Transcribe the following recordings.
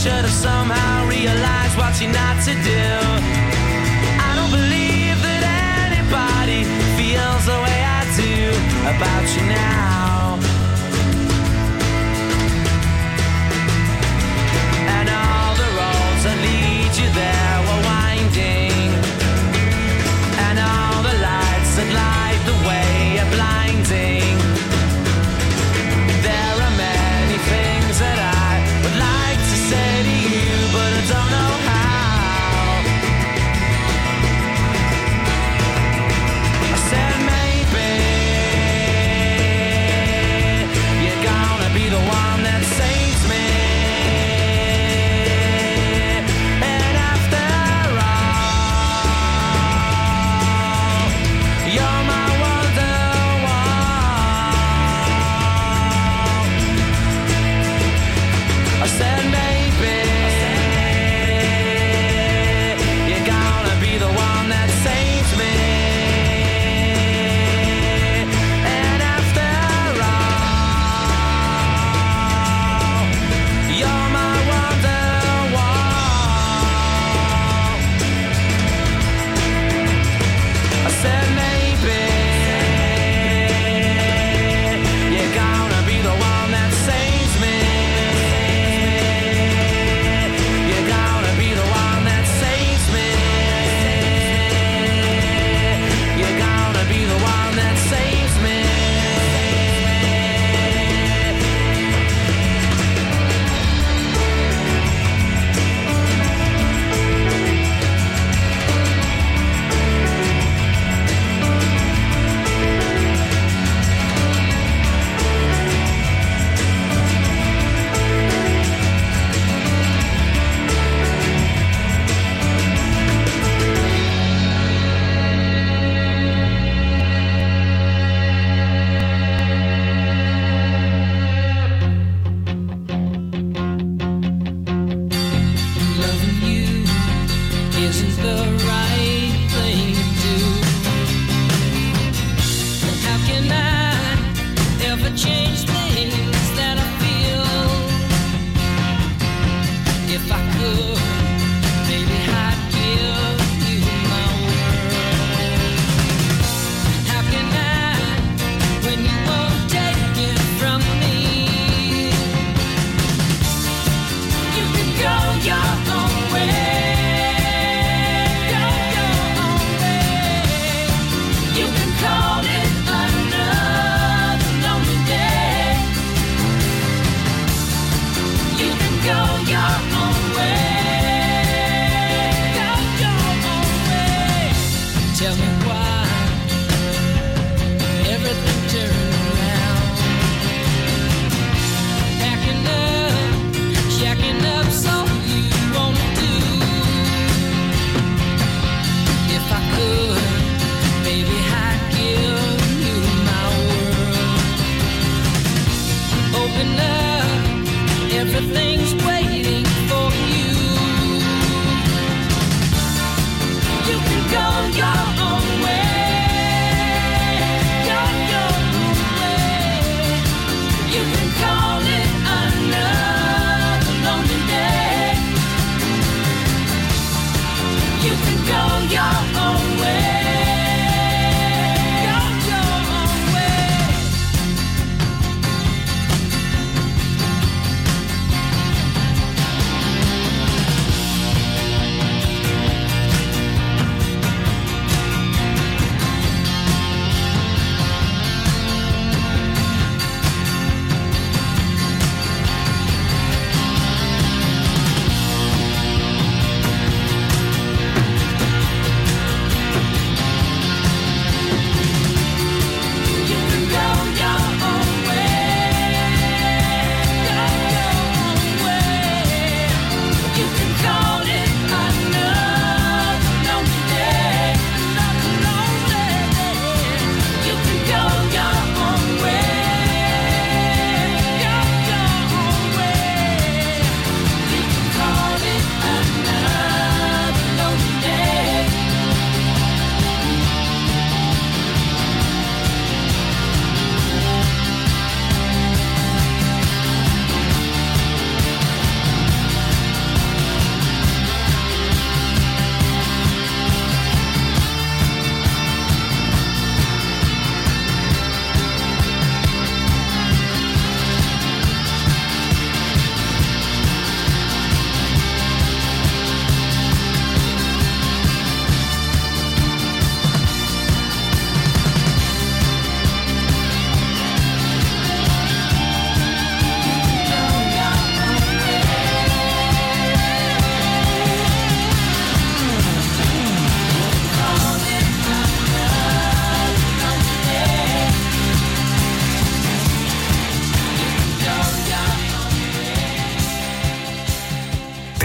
should have somehow realized what you're not to do. I don't believe that anybody feels the way I do about you now. And all the roads that lead you there were winding, and all the lights that light the way are blinding. There are many things that I would like to say to you, but I don't know how. I said maybe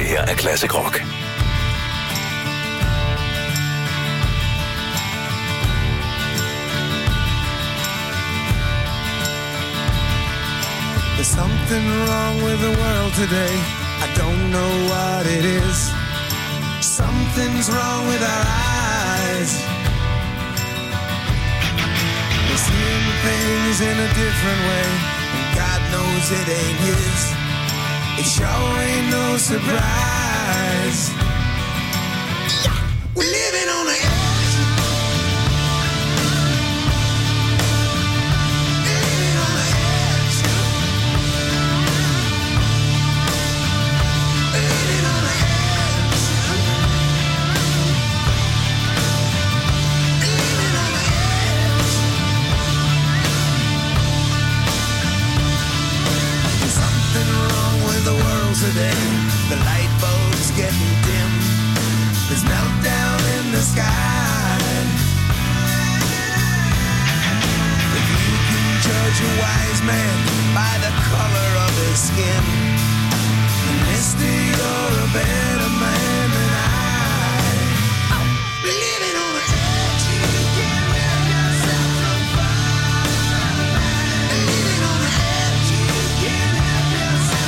her er Classic Rock. There's something wrong with the world today. I don't know what it is. Something's wrong with our eyes. We're seeing things in a different way, and God knows it ain't his. It sure ain't no surprise. We're living on the edge. Today, the light bulb's getting dim. There's meltdown in the sky. If you can judge a wise man by the color of his skin, then mister, you're a better man than I. Living on the edge, you can't let yourself from fire. Living on the edge, you can't help yourself.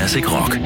Classic Rock.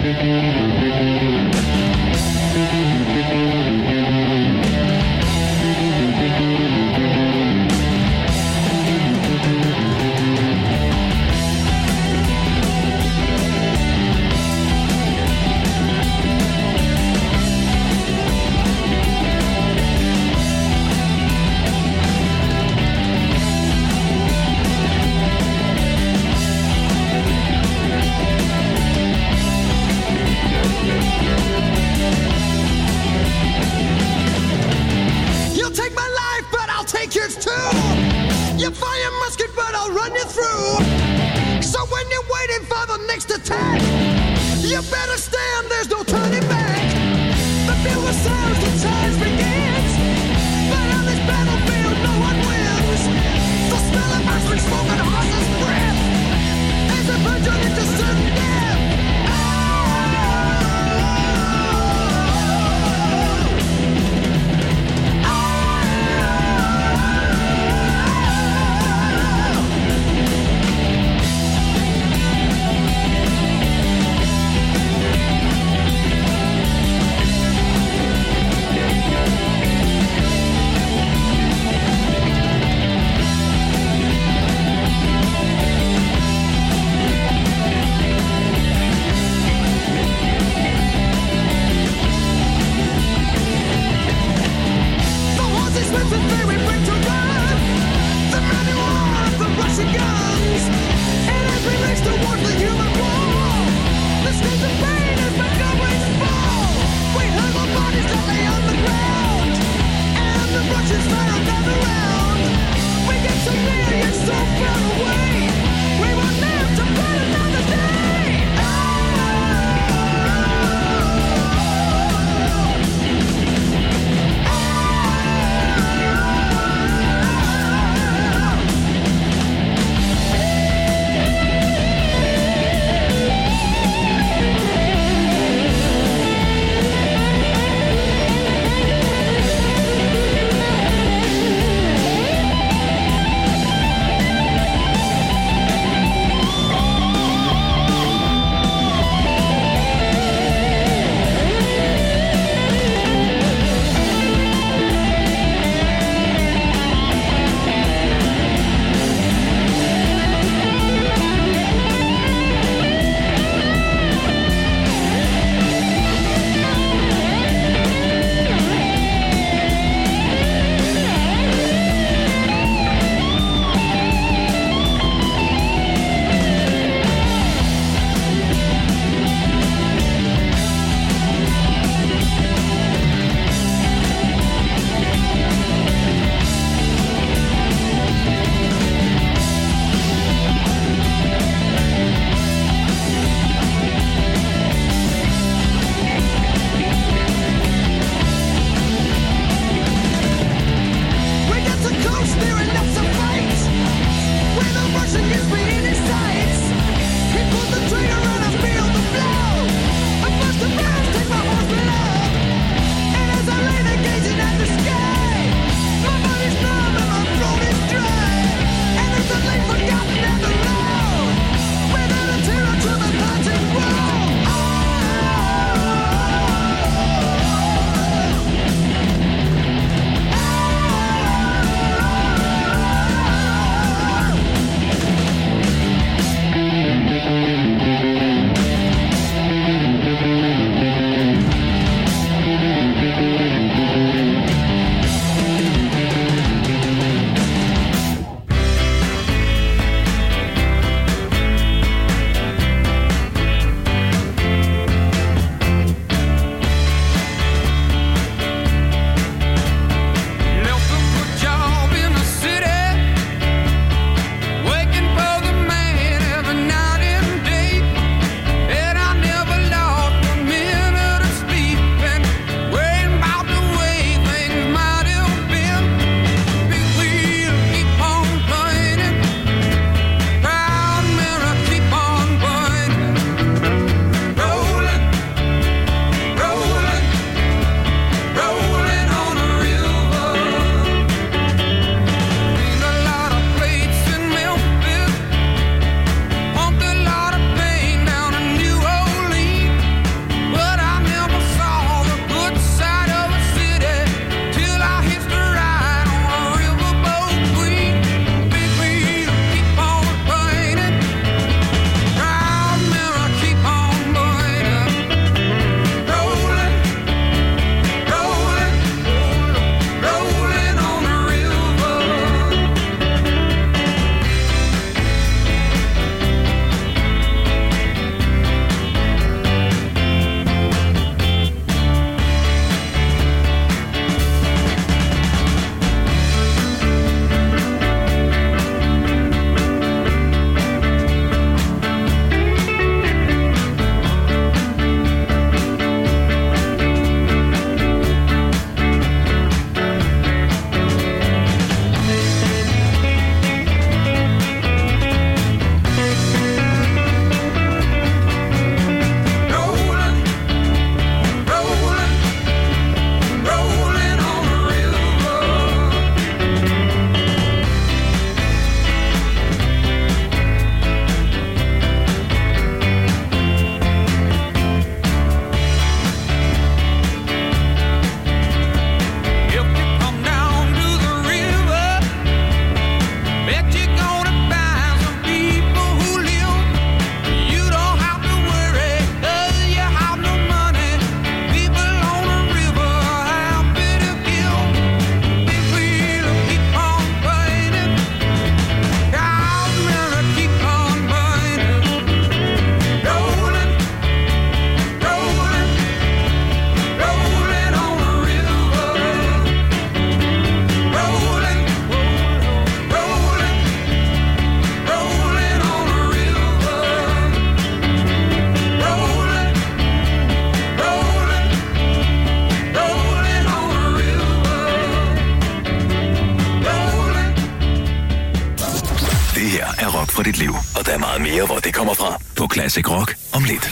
Det her er Rock for dit liv, og der er meget mere, hvor det kommer fra på Classic Rock om lidt.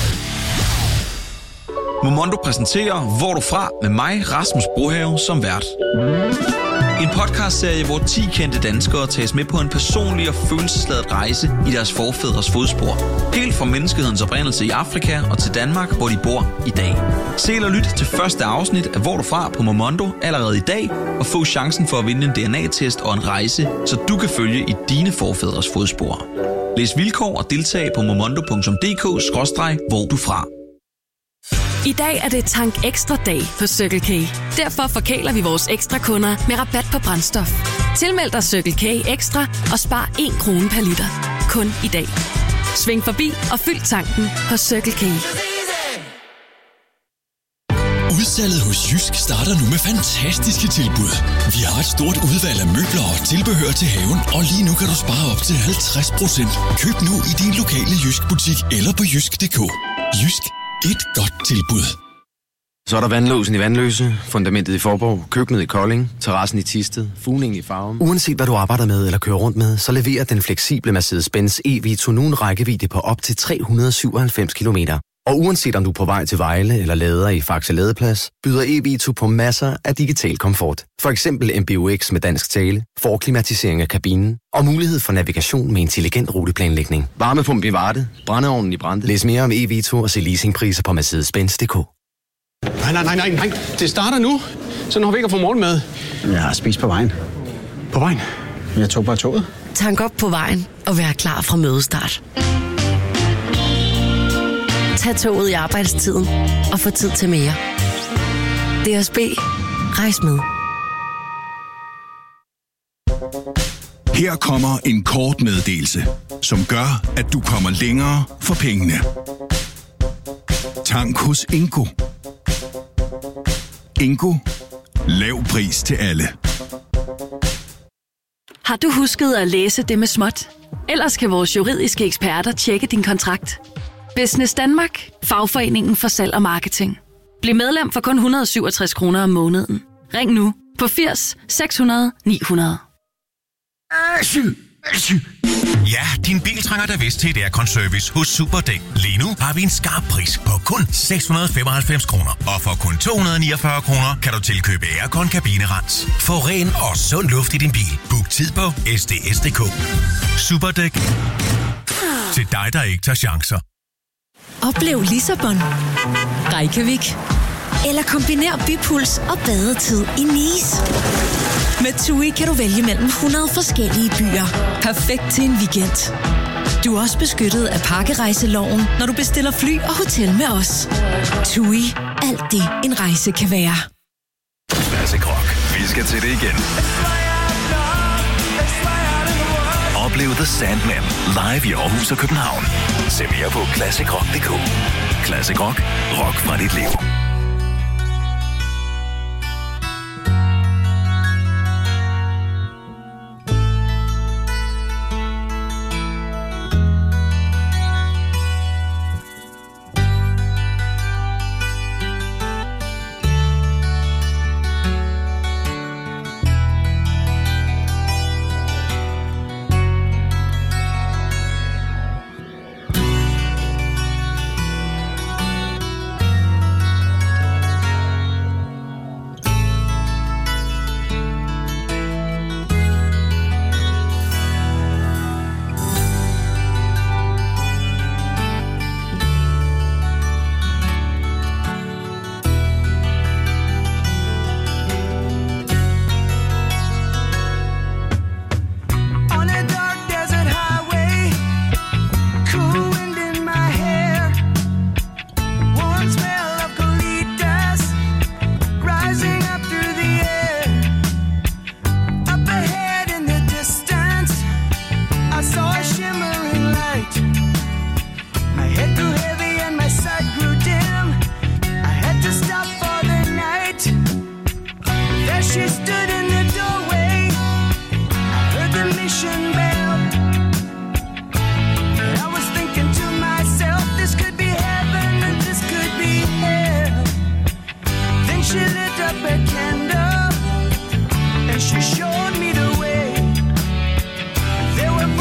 Momondo præsenterer Hvor du fra med mig, Rasmus Brohave, som vært. En podcastserie, hvor 10 kendte danskere tages med på en personlig og følelsesladet rejse i deres forfædres fodspor. Helt fra menneskehedens oprindelse i Afrika og til Danmark, hvor de bor i dag. Se eller lyt til første afsnit af Hvor du fra på Momondo allerede i dag, og få chancen for at vinde en DNA-test og en rejse, så du kan følge i dine forfædres fodspor. Læs vilkår og deltag på momondo.dk/hvor du fra. I dag er det Tank Ekstra dag på Circle K. Derfor forkæler vi vores ekstra kunder med rabat på brændstof. Tilmeld dig Circle K Ekstra og spar 1 krone per liter. Kun i dag. Sving forbi og fyld tanken på Circle K. Udsalget hos Jysk starter nu med fantastiske tilbud. Vi har et stort udvalg af møbler og tilbehør til haven, og lige nu kan du spare op til 50%. Køb nu i din lokale Jysk butik eller på jysk.dk. Jysk. Et godt tilbud. Så er der vandlåsen i Vandløse, fundamentet i Forborg, køkkenet i Kolding, terrassen i Thisted, fugningen i Farum. Uanset hvad du arbejder med eller kører rundt med, så leverer den fleksible Mercedes-Benz e-Vito nu en rækkevidde på op til 397 km. Og uanset om du er på vej til Vejle eller lader i Faxe Ladeplads, byder e-Vito på masser af digital komfort. For eksempel MBUX med dansk tale, forklimatisering af kabinen og mulighed for navigation med intelligent ruteplanlægning. Varmepump i Varde, brændeovnen i Brande. Læs mere om e-Vito og se leasingpriser på Mercedes-Benz.dk. Nej. Det starter nu. Så når vi ikke har fået morgenmad. Jeg har spist på vejen. På vejen? Jeg tog bare toget. Tank op på vejen og vær klar fra mødestart. Tag toget i arbejdstiden og få tid til mere. DSB. Rejs med. Her kommer en kort meddelelse, som gør, at du kommer længere for pengene. Tank hos Ingo. Ingo. Lav pris til alle. Har du husket at læse det med småt? Ellers kan vores juridiske eksperter tjekke din kontrakt. Business Danmark. Fagforeningen for salg og marketing. Bliv medlem for kun 167 kroner om måneden. Ring nu på 80 600 900. Ja, din bil trænger da vist til et aircon-service hos Superdæk. Lige nu har vi en skarp pris på kun 695 kroner. Og for kun 249 kroner kan du tilkøbe aircon-kabinerens. Få ren og sund luft i din bil. Book tid på sds.dk. Superdæk. Til dig, der ikke tager chancer. Oplev Lissabon, Reykjavik eller kombiner bypuls og badetid i Nice. Med TUI kan du vælge mellem 100 forskellige byer. Perfekt til en weekend. Du er også beskyttet af pakkerejseloven, når du bestiller fly og hotel med os. TUI. Alt det en rejse kan være. Classic Rock. Vi skal til det igen. Oplev The Sandman live i Aarhus og København. Se mere på classicrock.dk. Classic Rock. Rock fra dit liv. She showed me the way. There were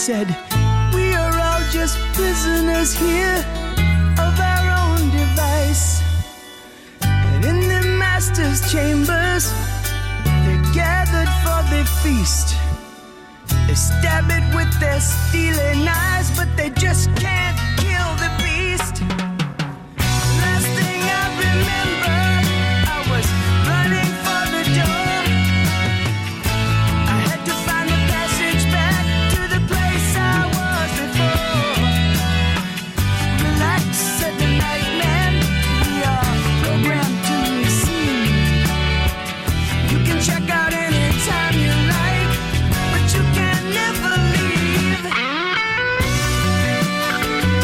said, we are all just prisoners here of our own device. And in the master's chambers, they're gathered for the feast. They stab it with their steely knives, but they just can't kill the beast. Last thing I remember, I was running for the door. I had to find a passage back to the place I was before. Relax, said the night man, we are programmed to receive. You can check out anytime you like, but you can never leave.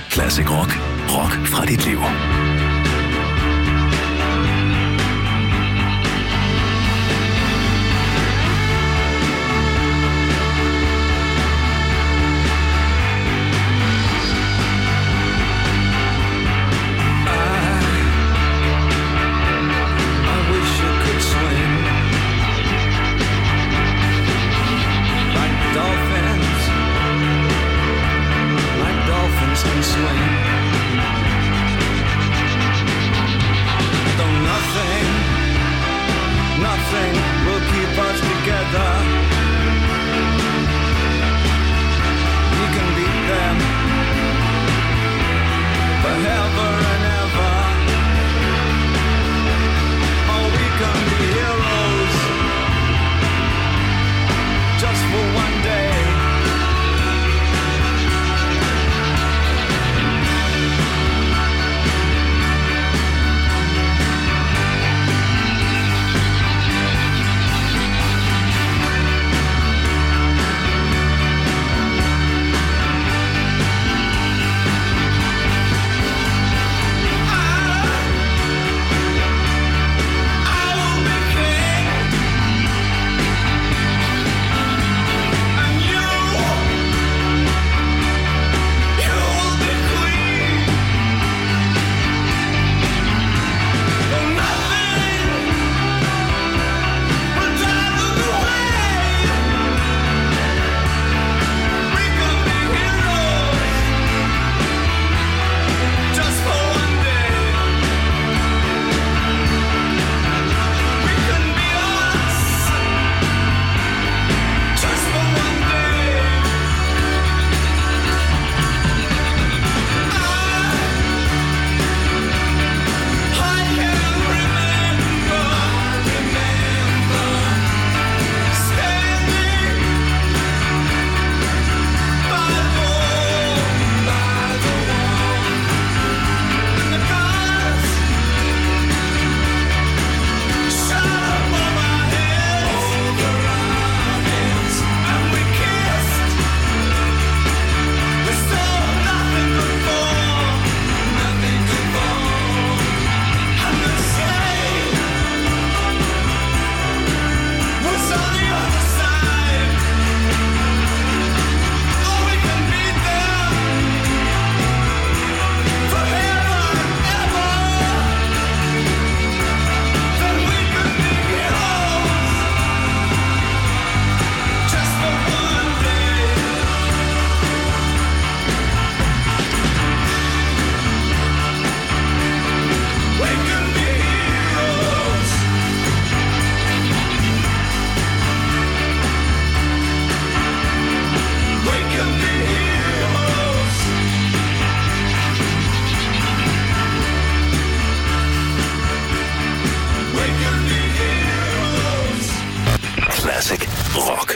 Classic Rock. Rock fra dit liv. Classic Rock.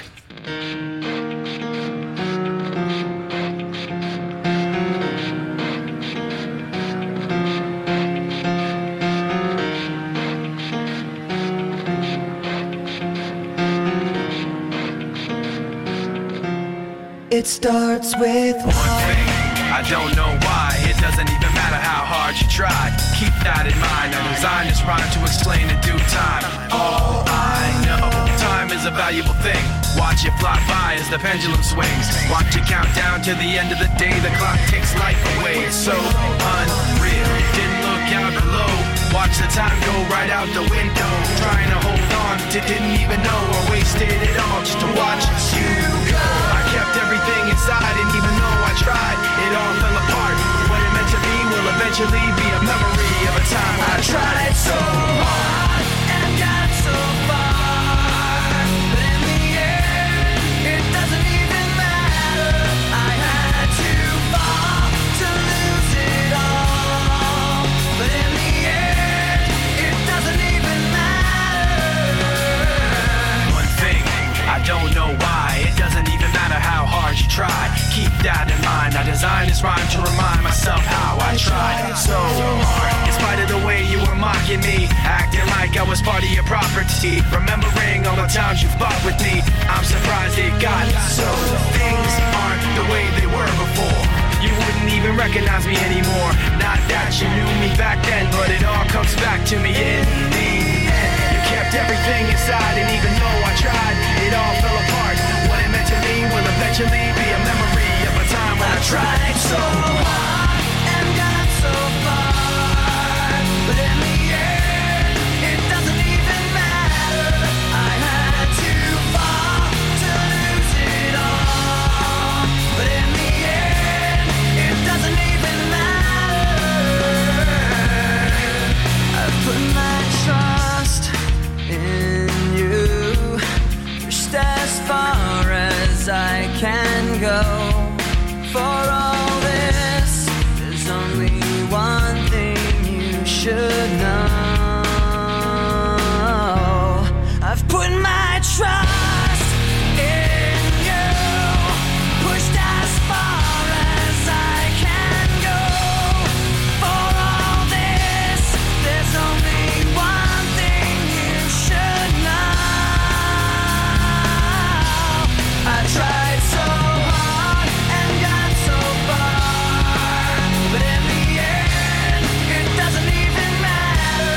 It starts with one thing. I don't know why. It doesn't even matter how hard you try. Keep that in mind. I designed this rhyme to explain in due time. All I know, time is a valuable thing. Watch it fly by as the pendulum swings. Watch it count down to the end of the day. The clock takes life away. It's so unreal. Didn't look out below. Watch the time go right out the window. Trying to hold on to didn't even know or wasted it all just to watch you go. I kept everything inside and even though I tried, it all fell apart. What it meant to be will eventually be a memory of a time I tried so hard and got so far. But in the end, it doesn't even matter. I had to fall to lose it all. But in the end, it doesn't even matter. One thing, I don't know why. It doesn't even matter how hard you try. Keep that in mind. I designed this rhyme to remind myself how I tried so hard. In spite of the way you were mocking me, acting like I was part of your property, remembering all the times you fought with me, I'm surprised it got so. Things aren't the way they were before. You wouldn't even recognize me anymore. Not that you knew me back then, but it all comes back to me in the end. You kept everything inside, and even though I tried, it all fell apart. What it meant to me will eventually be a memory of a time when I tried so hard and got so far, but in the end, it doesn't even matter. I had to fall to lose it all, but in the end, it doesn't even matter. I've put my trust in you, pushed as far as I can go. For all this, there's only one thing you should know. I've put my trust in you, pushed as far as I can go. For all this, there's only one thing you should know. I tried so hard and got so far, but in the end, it doesn't even matter.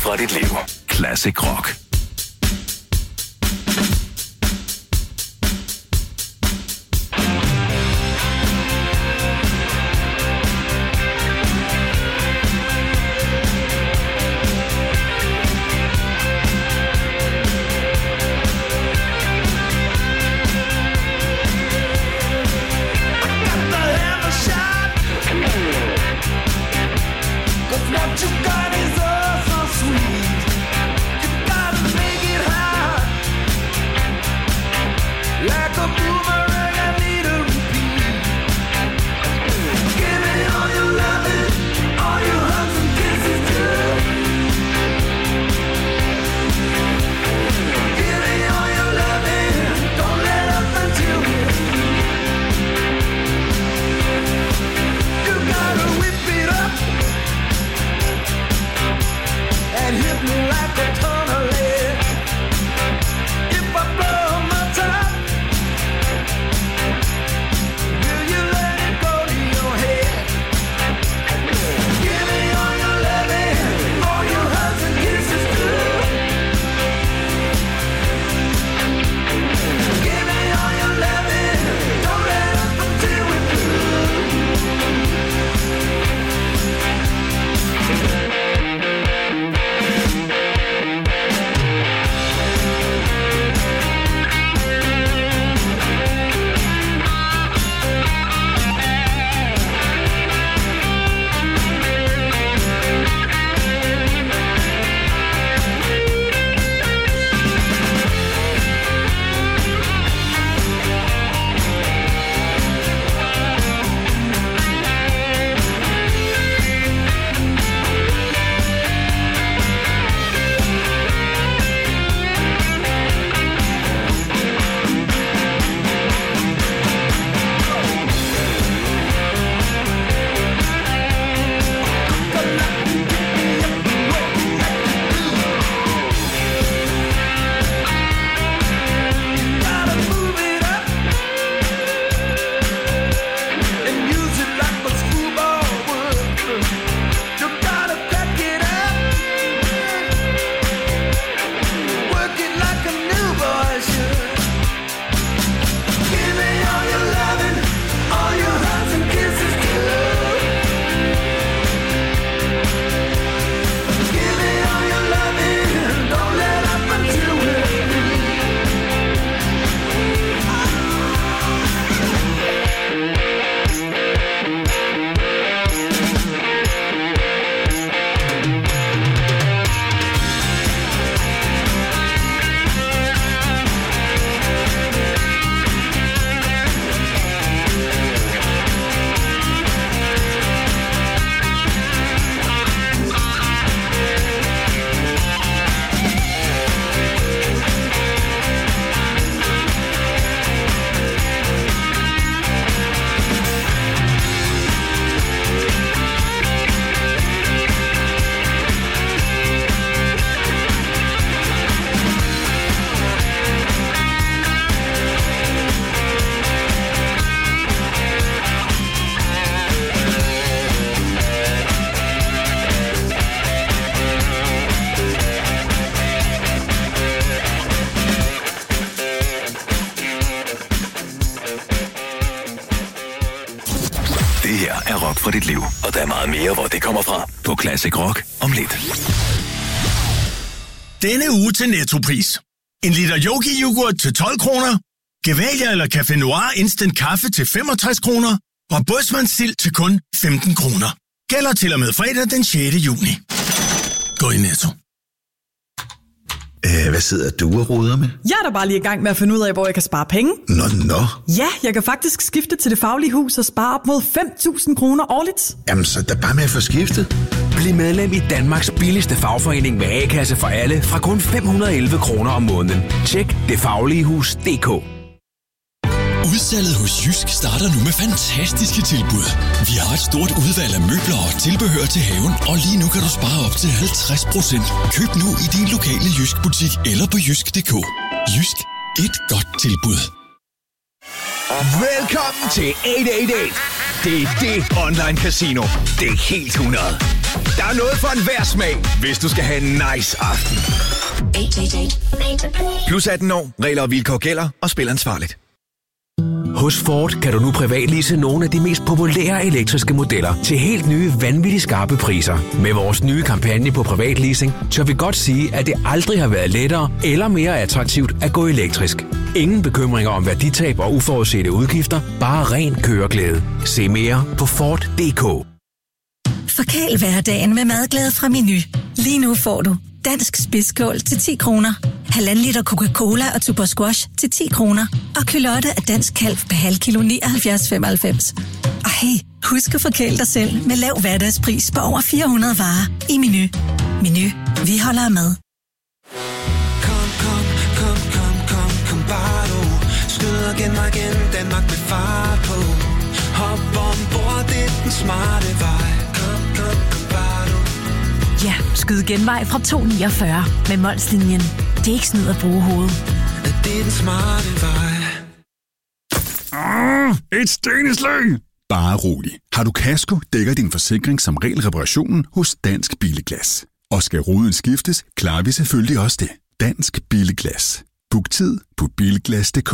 fra dit liv. Classic Rock. What you got is oh so sweet. You gotta make it hot. Like a boomerang, I need a repeat. Give me all your loving, all your hugs and kisses too. Give me all your loving, don't let up until you gotta whip it up and hit me like a ton of lead. If I blow my top, will you let it go to your head? Give me all your loving, all your hugs and kisses too. Give me all your loving, don't let up until we're through. Gotta move it up and use it like a screwball would. You gotta pack it up, work it like a new boy should. Give me all your loving, all your hugs and kisses too. Give me all your loving, don't let up until we're through. Det her er Rock fra dit liv, og der er meget mere, hvor det kommer fra på Classic Rock om lidt. Denne uge til Nettopris. En liter Yogi-yoghurt til 12 kroner. Gevalia eller Café Noir Instant Kaffe til 65 kroner. Og bådsmandssild til kun 15 kroner. Gælder til og med fredag den 6. juni. Gå i Netto. Hvad sidder du og roder med? Jeg er da bare lige i gang med at finde ud af, hvor jeg kan spare penge. Nå. Ja, jeg kan faktisk skifte til Det Faglige Hus og spare op mod 5.000 kroner årligt. Jamen, så er der bare med at få skiftet. Bliv medlem i Danmarks billigste fagforening med A-kasse for alle fra kun 511 kroner om måneden. Tjek detfagligehus.dk. Udsalget hos Jysk starter nu med fantastiske tilbud. Vi har et stort udvalg af møbler og tilbehør til haven, og lige nu kan du spare op til 50%. Køb nu i din lokale Jysk-butik eller på jysk.dk. Jysk. Et godt tilbud. Velkommen til 888. Det er det online casino. Det er helt 100. Der er noget for enhver smag, hvis du skal have en nice aften. 888. Plus 18 år. Regler og vilkår gælder, og spil ansvarligt. Hos Ford kan du nu privatlease nogle af de mest populære elektriske modeller til helt nye, vanvittigt skarpe priser. Med vores nye kampagne på privatleasing, tør vi godt sige, at det aldrig har været lettere eller mere attraktivt at gå elektrisk. Ingen bekymringer om værditab og uforudsete udgifter, bare ren køreglæde. Se mere på Ford.dk. Forkæl hverdagen med madglæde fra Meny. Lige nu får du dansk spidskål til 10 kroner, 1,5 liter Coca-Cola og Tuborg Squash til 10 kroner, og kylotte af dansk kalv per halv kilo 79,95. Og hey, husk at forkæle dig selv med lav hverdagspris på over 400 varer i Meny. Meny, vi holder af mad. Kom bare du. Skyd og gen mig igen, Danmark med fart på. Hop ombord, det er den smarte vej. Kom bare du. Ja, skyd genvej fra 249 med Molslinjen. Det er ikke snyd at bruge hovedet. Det er den smarte vej. Et steneslag! Bare rolig. Har du kasko, dækker din forsikring som regel reparationen hos Dansk Billeglas. Og skal ruden skiftes, klarer vi selvfølgelig også det. Dansk Billeglas. Book tid på bilglas.dk.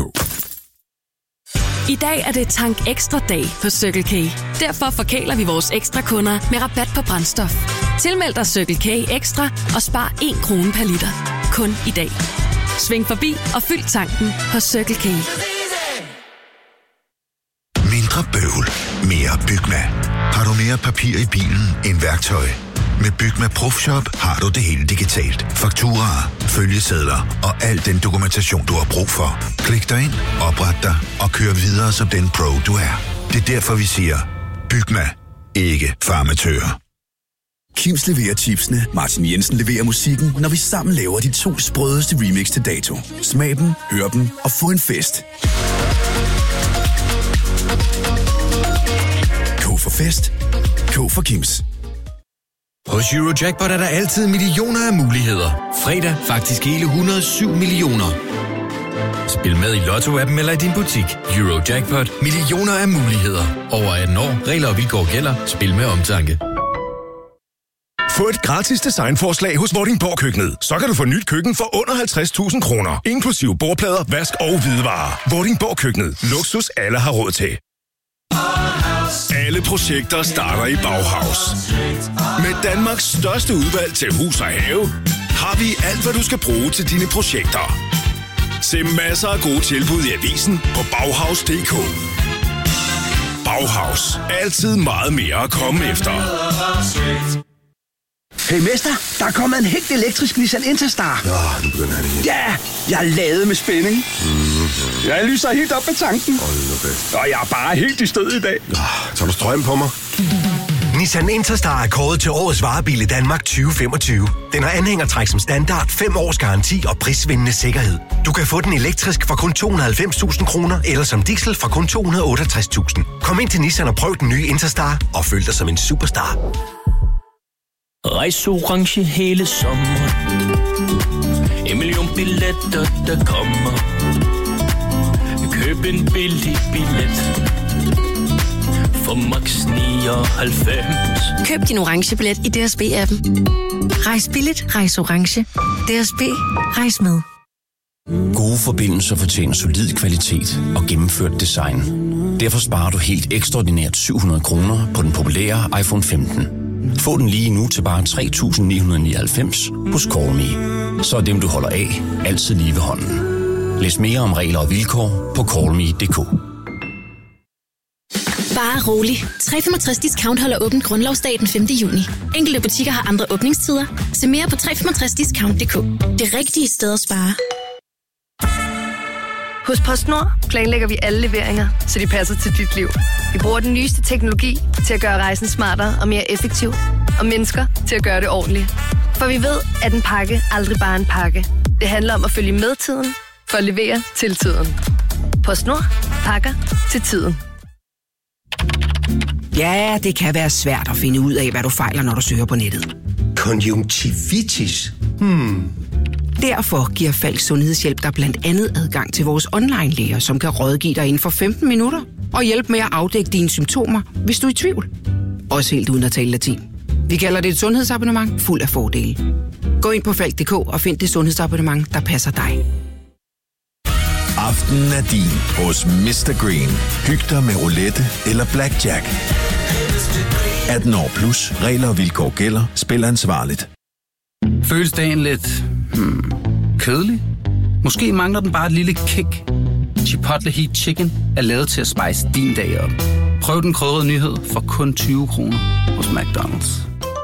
I dag er det Tank Ekstra dag hos Circle K. Derfor forkæler vi vores ekstra kunder med rabat på brændstof. Tilmeld dig Circle K Ekstra og spar 1 krone per liter. Kun i dag. Sving forbi og fyld tanken hos Circle K. Mindre bøvl, mere Bygma. Har du mere papir i bilen end værktøj? Med Bygma ProFshop har du det hele digitalt. Fakturaer, følgesedler og al den dokumentation, du har brug for. Klik dig ind, opret dig og kør videre som den pro, du er. Det er derfor, vi siger, Bygma, ikke farmatører. Kims leverer chipsene, Martin Jensen leverer musikken, når vi sammen laver de 2 sprødeste remix til dato. Smag dem, hør dem og få en fest. K for fest. K for Kims. Hos Eurojackpot er der altid millioner af muligheder. Fredag faktisk hele 107 millioner. Spil med i Lotto-appen eller i din butik. Eurojackpot. Millioner af muligheder. Over 18 år. Regler og vilkår gælder. Spil med omtanke. Få et gratis designforslag hos Vordingborg Køkkenet. Så kan du få nyt køkken for under 50.000 kroner. Inklusiv bordplader, vask og hvidevarer. Vordingborg Køkkenet. Luksus alle har råd til. Alle projekter starter i Bauhaus. Med Danmarks største udvalg til hus og have, har vi alt, hvad du skal bruge til dine projekter. Se masser af gode tilbud i avisen på Bauhaus.dk. Bauhaus. Altid meget mere at komme efter. Hey mester, der er kommet en helt elektrisk Nissan Interstar. Nu begynder han igen. Ja, jeg er ladet med spænding. Jeg lyser helt op med tanken. Og jeg er bare helt i stød i dag. Tager du strøm på mig? Nissan Interstar er kåret til årets varebil i Danmark 2025. Den har anhængertræk som standard, 5 års garanti og prisvindende sikkerhed. Du kan få den elektrisk for kun 290.000 kroner, eller som diesel for kun 268.000. Kom ind til Nissan og prøv den nye Interstar og føl dig som en superstar. Rejs orange hele sommeren. 1 million billetter, der kommer. Køb en billig billet for max 99. Køb din orange billet i DSB-appen. Rejs billigt, rejs orange. DSB, rejs med. Gode forbindelser fortjener solid kvalitet og gennemført design. Derfor sparer du helt ekstraordinært 700 kroner på den populære iPhone 15. Få den lige nu til bare 3.999 hos CallMe. Så er dem, du holder af, altid lige ved hånden. Læs mere om regler og vilkår på callme.dk. Bare rolig. 365 Discount holder åbent grundlovsdag den 5. juni. Enkelte butikker har andre åbningstider. Se mere på 365discount.dk. Det rigtige sted at spare. Hos PostNord planlægger vi alle leveringer, så de passer til dit liv. Vi bruger den nyeste teknologi til at gøre rejsen smartere og mere effektiv. Og mennesker til at gøre det ordentligt. For vi ved, at en pakke aldrig bare er en pakke. Det handler om at følge med tiden for at levere til tiden. PostNord. Pakker til tiden. Ja, det kan være svært at finde ud af, hvad du fejler, når du søger på nettet. Konjunktivitis? Derfor giver Falk Sundhedshjælp dig blandt andet adgang til vores online-læger, som kan rådgive dig inden for 15 minutter. og hjælpe med at afdække dine symptomer, hvis du er i tvivl. Også helt uden at tale latin. Vi kalder det et sundhedsabonnement fuld af fordele. Gå ind på Falk.dk og find det sundhedsabonnement, der passer dig. Aftenen er din hos Mr. Green. Hyg dig med roulette eller blackjack. 18 år plus. Regler og vilkår gælder. Spil ansvarligt. Føles dagen lidt kedelig? Måske mangler den bare et lille kick. Chipotle Heat Chicken er lavet til at spice din dag op. Prøv den krydrede nyhed for kun 20 kroner hos McDonald's.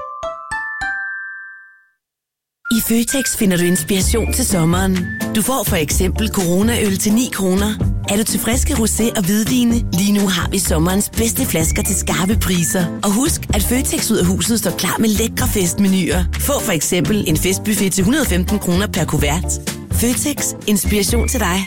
I Føtex finder du inspiration til sommeren. Du får for eksempel Corona-øl til 9 kroner. Er du til friske rosé og hvidvine? Lige nu har vi sommerens bedste flasker til skarpe priser. Og husk, at Føtex ud af huset står klar med lækre festmenuer. Få for eksempel en festbuffet til 115 kroner per kuvert. Føtex. Inspiration til dig.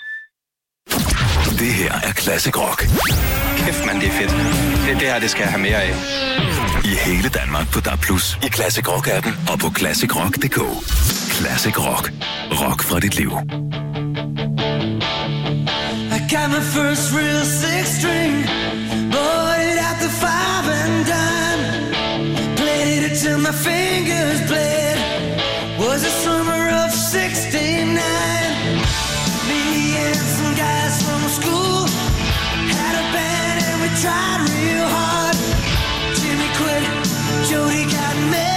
Det her er Classic Rock. Kæft, man, det er fedt. Det her, det skal jeg have mere af. I hele Danmark på DAB+, i Classic Rock-appen og på ClassicRock.dk. Classic Rock. Rock fra dit liv. I got my first real six string, bought it at the 5 and dime. Played it till my fingers bled. Was the summer of '69. Me and some guys from school had a band and we tried real hard. Jimmy quit, Jody got mad.